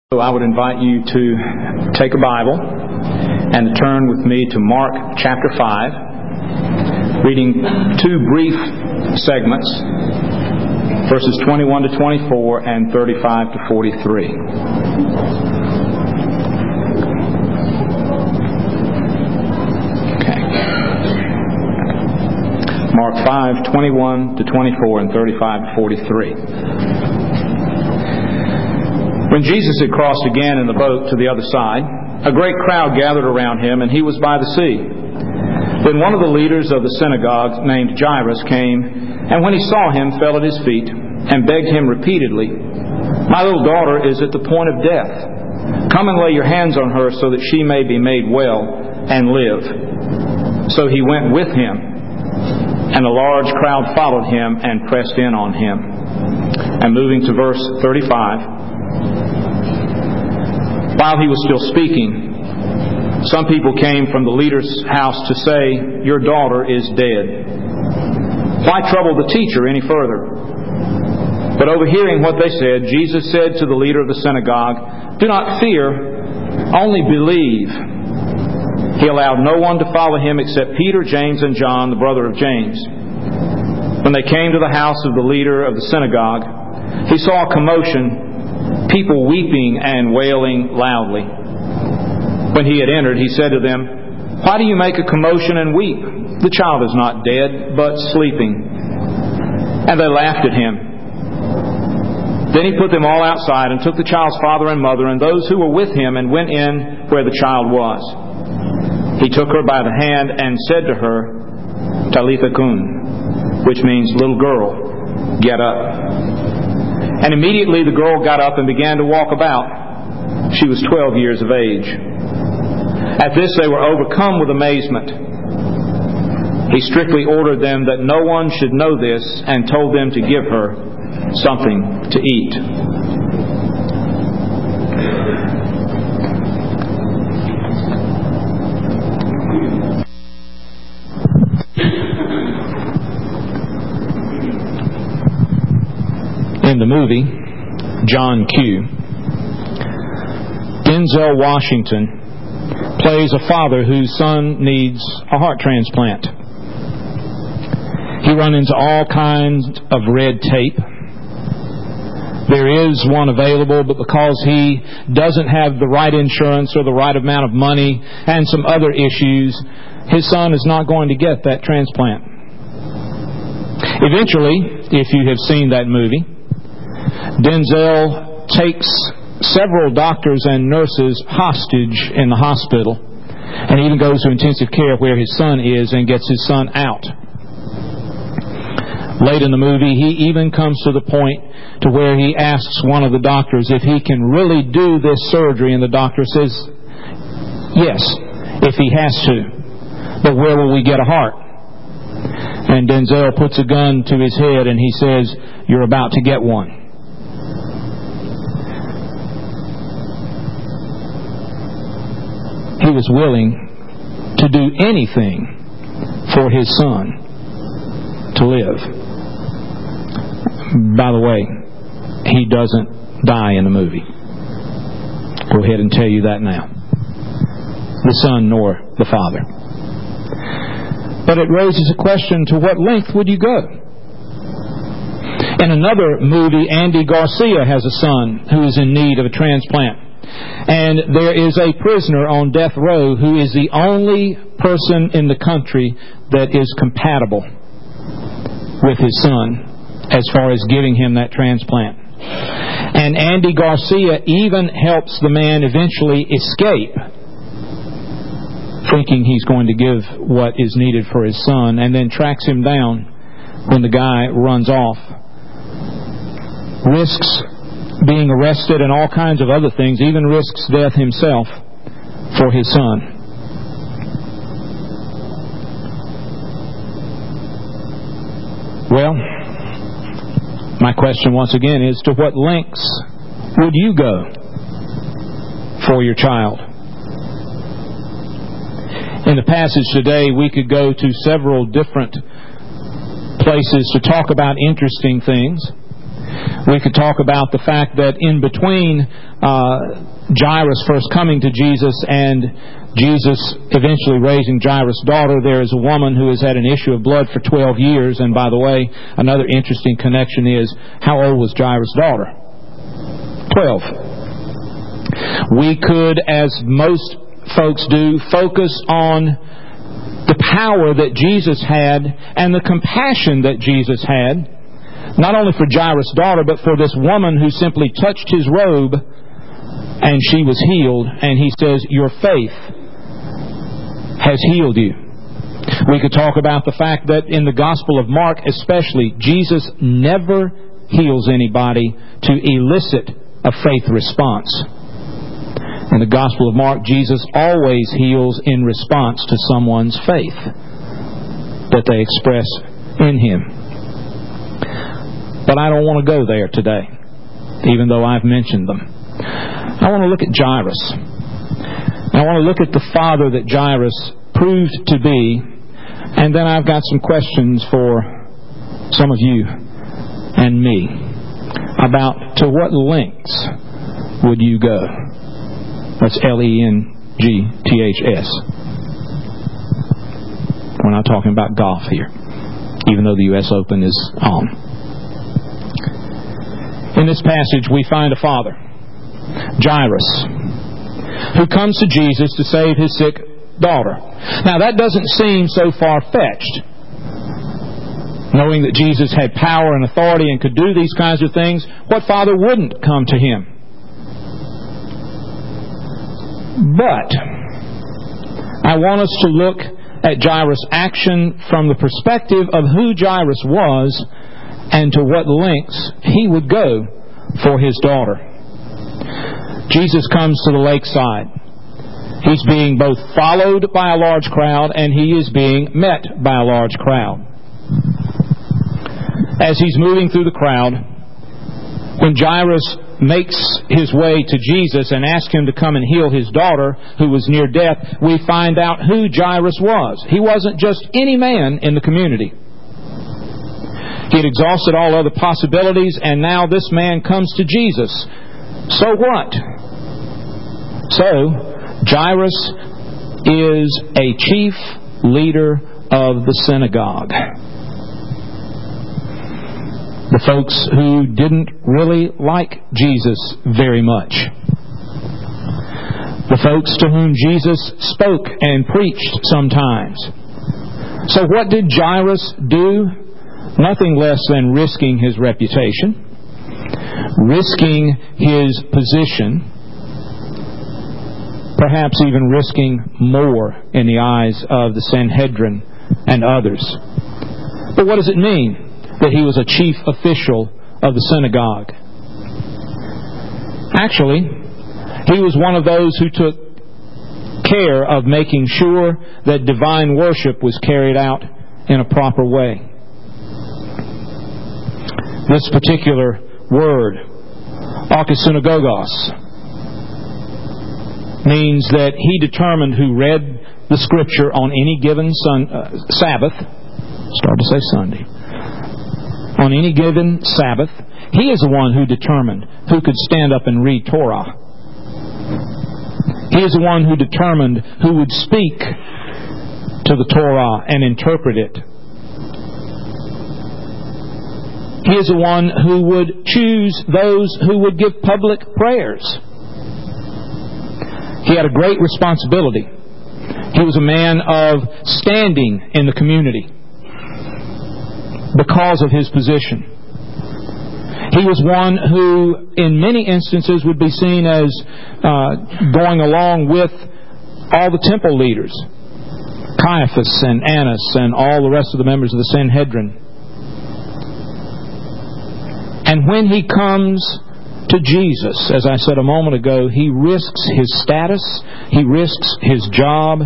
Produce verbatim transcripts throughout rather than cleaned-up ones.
So I would invite you to take a Bible and turn with me to Mark chapter five, reading two brief segments, verses twenty-one to twenty-four and thirty-five to forty-three. Okay. Mark five, twenty-one to twenty-four and thirty-five to forty-three. When Jesus had crossed again in the boat to the other side, a great crowd gathered around him, and he was by the sea. Then one of the leaders of the synagogue, named Jairus, came, and when he saw him, fell at his feet, and begged him repeatedly, "My little daughter is at the point of death. Come and lay your hands on her so that she may be made well and live." So he went with him, and a large crowd followed him and pressed in on him. And moving to verse thirty-five, while he was still speaking, some people came from the leader's house to say, "Your daughter is dead. Why trouble the teacher any further?" But overhearing what they said, Jesus said to the leader of the synagogue, "Do not fear, only believe." He allowed no one to follow him except Peter, James, and John, the brother of James. When they came to the house of the leader of the synagogue, he saw a commotion, people weeping and wailing loudly. When he had entered, he said to them, "Why do you make a commotion and weep? The child is not dead, but sleeping." And they laughed at him. Then he put them all outside and took the child's father and mother and those who were with him and went in where the child was. He took her by the hand and said to her, "Talitha kum," which means, "Little girl, get up." And immediately the girl got up and began to walk about. She was twelve years of age. At this they were overcome with amazement. He strictly ordered them that no one should know this and told them to give her something to eat. In the movie, John Q, Denzel Washington plays a father whose son needs a heart transplant. He runs into all kinds of red tape. There is one available, but because he doesn't have the right insurance or the right amount of money and some other issues, his son is not going to get that transplant. Eventually, if you have seen that movie, Denzel takes several doctors and nurses hostage in the hospital and even goes to intensive care where his son is and gets his son out. Late in the movie, he even comes to the point to where he asks one of the doctors if he can really do this surgery, and the doctor says, yes, if he has to. But where will we get a heart? And Denzel puts a gun to his head and he says, "You're about to get one." He was willing to do anything for his son to live. By the way, he doesn't die in the movie. Go ahead and tell you that now. The son nor the father. But it raises a question, to what length would you go? In another movie, Andy Garcia has a son who is in need of a transplant. And there is a prisoner on death row who is the only person in the country that is compatible with his son as far as giving him that transplant. And Andy Garcia even helps the man eventually escape, thinking he's going to give what is needed for his son, and then tracks him down when the guy runs off. Risks being arrested and all kinds of other things, even risks death himself for his son. Well, my question once again is, to what lengths would you go for your child? In the passage today, we could go to several different places to talk about interesting things. We could talk about the fact that in between uh, Jairus first coming to Jesus and Jesus eventually raising Jairus' daughter, there is a woman who has had an issue of blood for twelve years. And by the way, another interesting connection is, how old was Jairus' daughter? twelve. We could, as most folks do, focus on the power that Jesus had and the compassion that Jesus had, not only for Jairus' daughter, but for this woman who simply touched his robe and she was healed. And he says, your faith has healed you. We could talk about the fact that in the Gospel of Mark especially, Jesus never heals anybody to elicit a faith response. In the Gospel of Mark, Jesus always heals in response to someone's faith that they express in Him. But I don't want to go there today, even though I've mentioned them. I want to look at Jairus. I want to look at the father that Jairus proved to be, and then I've got some questions for some of you and me about to what lengths would you go? That's L E N G T H S. We're not talking about golf here, even though the U S Open is on. In this passage, we find a father, Jairus, who comes to Jesus to save his sick daughter. Now, that doesn't seem so far-fetched, knowing that Jesus had power and authority and could do these kinds of things. What father wouldn't come to him? But I want us to look at Jairus' action from the perspective of who Jairus was and to what lengths he would go for his daughter. Jesus comes to the lakeside. He's being both followed by a large crowd and he is being met by a large crowd. As he's moving through the crowd, when Jairus makes his way to Jesus and asks him to come and heal his daughter who was near death, we find out who Jairus was. He wasn't just any man in the community. He had exhausted all other possibilities, and now this man comes to Jesus. So what? So, Jairus is a chief leader of the synagogue. The folks who didn't really like Jesus very much. The folks to whom Jesus spoke and preached sometimes. So what did Jairus do? Nothing less than risking his reputation, risking his position, perhaps even risking more in the eyes of the Sanhedrin and others. But what does it mean that he was a chief official of the synagogue? Actually, he was one of those who took care of making sure that divine worship was carried out in a proper way. This particular word, archisynagogos, means that he determined who read the Scripture on any given sun, uh, Sabbath, start to say Sunday, on any given Sabbath. He is the one who determined who could stand up and read Torah. He is the one who determined who would speak to the Torah and interpret it. He is the one who would choose those who would give public prayers. He had a great responsibility. He was a man of standing in the community because of his position. He was one who, in many instances, would be seen as uh, going along with all the temple leaders, Caiaphas and Annas and all the rest of the members of the Sanhedrin. And when he comes to Jesus, as I said a moment ago, he risks his status, he risks his job,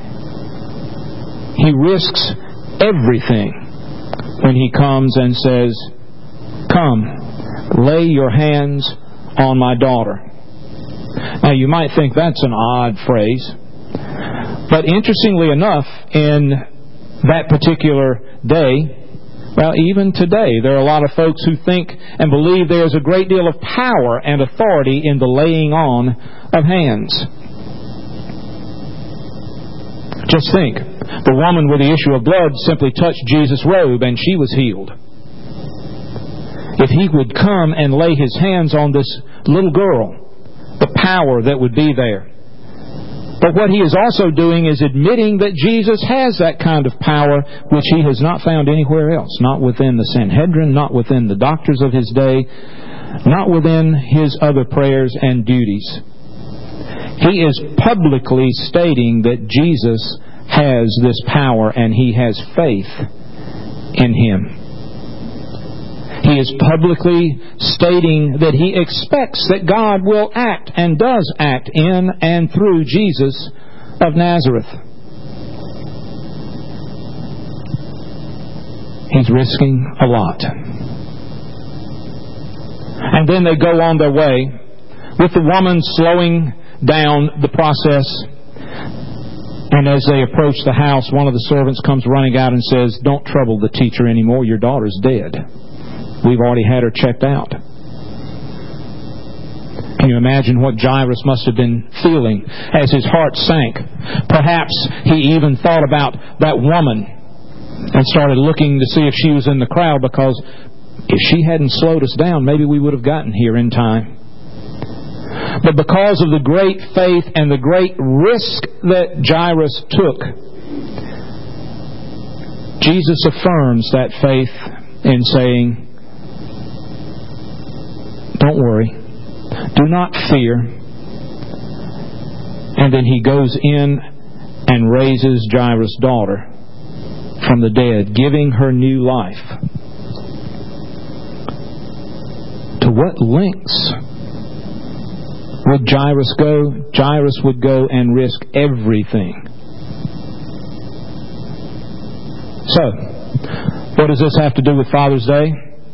he risks everything when he comes and says, "Come, lay your hands on my daughter." Now you might think that's an odd phrase, but interestingly enough, in that particular day, Well, even today, there are a lot of folks who think and believe there is a great deal of power and authority in the laying on of hands. Just think, the woman with the issue of blood simply touched Jesus' robe and she was healed. If He would come and lay His hands on this little girl, the power that would be there. But what He is also doing is admitting that Jesus has that kind of power which He has not found anywhere else. Not within the Sanhedrin, not within the doctors of His day, not within His other prayers and duties. He is publicly stating that Jesus has this power and He has faith in Him. He is publicly stating that He expects that God will act and does act in and through Jesus of Nazareth. He's risking a lot. And then they go on their way with the woman slowing down the process. And as they approach the house, one of the servants comes running out and says, "Don't trouble the teacher anymore. Your daughter's dead. We've already had her checked out." Can you imagine what Jairus must have been feeling as his heart sank? Perhaps he even thought about that woman and started looking to see if she was in the crowd, because if she hadn't slowed us down, maybe we would have gotten here in time. But because of the great faith and the great risk that Jairus took, Jesus affirms that faith in saying, "Don't worry. Do not fear." And then He goes in and raises Jairus' daughter from the dead, giving her new life. To what lengths would Jairus go? Jairus would go and risk everything. So, what does this have to do with Father's Day?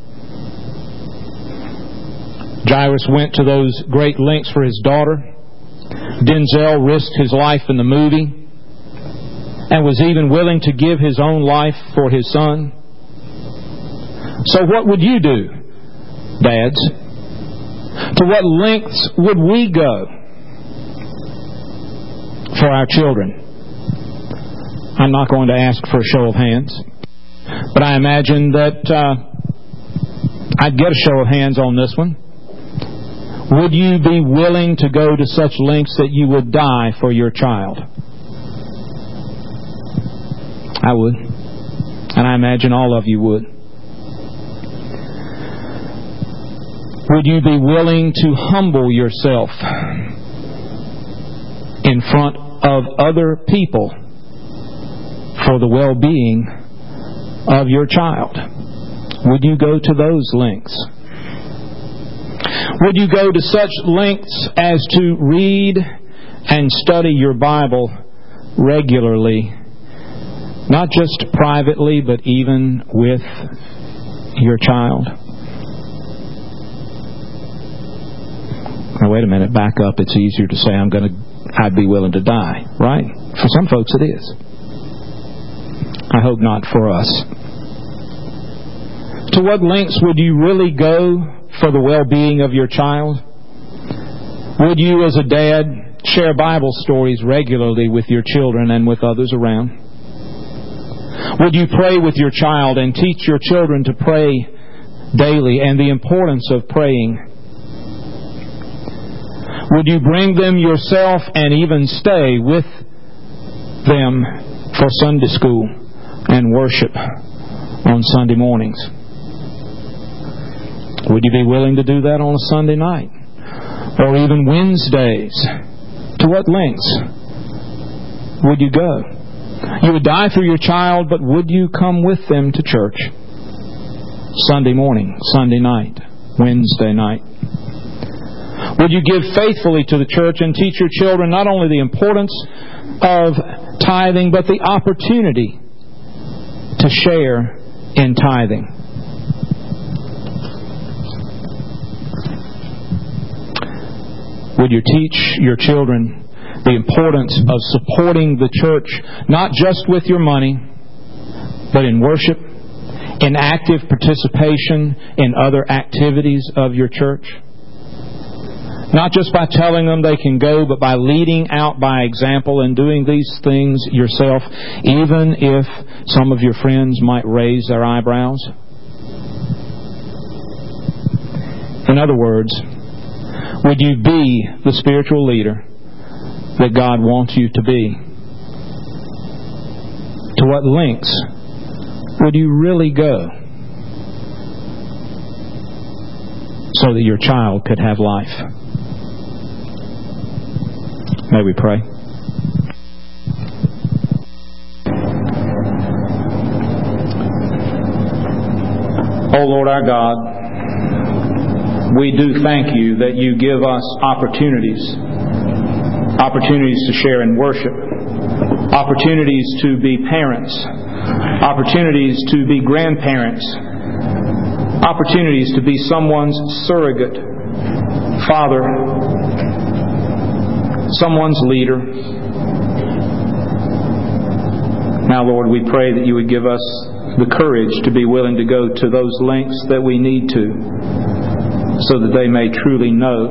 Jairus went to those great lengths for his daughter. Denzel risked his life in the movie and was even willing to give his own life for his son. So what would you do, dads? To what lengths would we go for our children? I'm not going to ask for a show of hands, but I imagine that uh, I'd get a show of hands on this one. Would you be willing to go to such lengths that you would die for your child? I would. And I imagine all of you would. Would you be willing to humble yourself in front of other people for the well-being of your child? Would you go to those lengths? Would you go to such lengths as to read and study your Bible regularly, not just privately, but even with your child? Now, wait a minute, back up. It's easier to say I'm going to, I'd be willing to die, right? For some folks it is. I hope not for us. To what lengths would you really go for the well-being of your child? Would you, as a dad, share Bible stories regularly with your children and with others around? Would you pray with your child and teach your children to pray daily and the importance of praying? Would you bring them yourself and even stay with them for Sunday school and worship on Sunday mornings? Would you be willing to do that on a Sunday night? Or even Wednesdays? To what lengths would you go? You would die for your child, but would you come with them to church? Sunday morning, Sunday night, Wednesday night. Would you give faithfully to the church and teach your children not only the importance of tithing, but the opportunity to share in tithing? Would you teach your children the importance of supporting the church, not just with your money, but in worship, in active participation in other activities of your church? Not just by telling them they can go, but by leading out by example and doing these things yourself, even if some of your friends might raise their eyebrows. In other words, would you be the spiritual leader that God wants you to be? To what lengths would you really go so that your child could have life? May we pray. Oh Lord our God, we do thank you that you give us opportunities, opportunities to share in worship, opportunities to be parents, opportunities to be grandparents, opportunities to be someone's surrogate father, someone's leader. Now, Lord, we pray that you would give us the courage to be willing to go to those lengths that we need to, so that they may truly know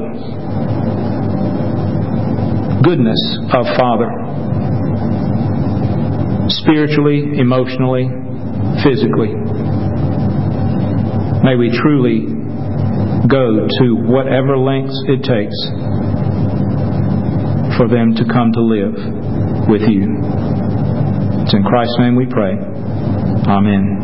goodness of Father, spiritually, emotionally, physically. May we truly go to whatever lengths it takes for them to come to live with you. It's in Christ's name we pray. Amen.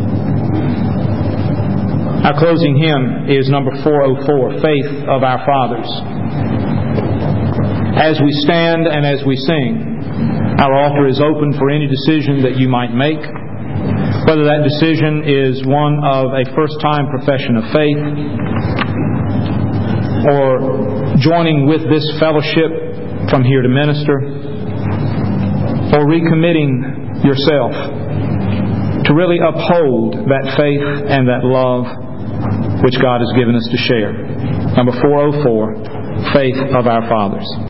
Our closing hymn is number four oh four, Faith of Our Fathers. As we stand and as we sing, our altar is open for any decision that you might make, whether that decision is one of a first-time profession of faith, or joining with this fellowship from here to minister, or recommitting yourself to really uphold that faith and that love which God has given us to share. Number four oh four, Faith of Our Fathers.